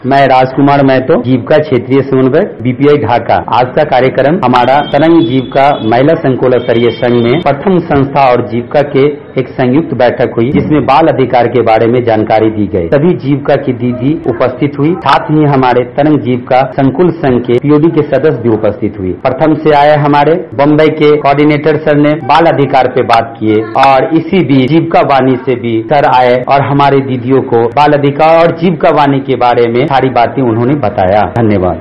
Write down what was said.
मैं राजकुमार महतो, जीविका क्षेत्रीय समन्वयक, बीपीआई ढाका। आज का कार्यक्रम हमारा तरंग जीविका महिला संकुल स्तरीय संघ में प्रथम संस्था और जीविका के एक संयुक्त बैठक हुई, जिसमें बाल अधिकार के बारे में जानकारी दी गई। सभी जीविका की दीदी उपस्थित हुई, साथ ही हमारे तरंग जीविका संकुल संघ के पीओडी के सदस्य भी उपस्थित हुई। प्रथम से आए हमारे बम्बई के कोऑर्डिनेटर सर ने बाल अधिकार पे बात किए और इसी बीच जीविका वाणी से भी सर आए और हमारे दीदियों को बाल अधिकार और जीविका वाणी के बारे में सारी बातें उन्होंने बताया। धन्यवाद।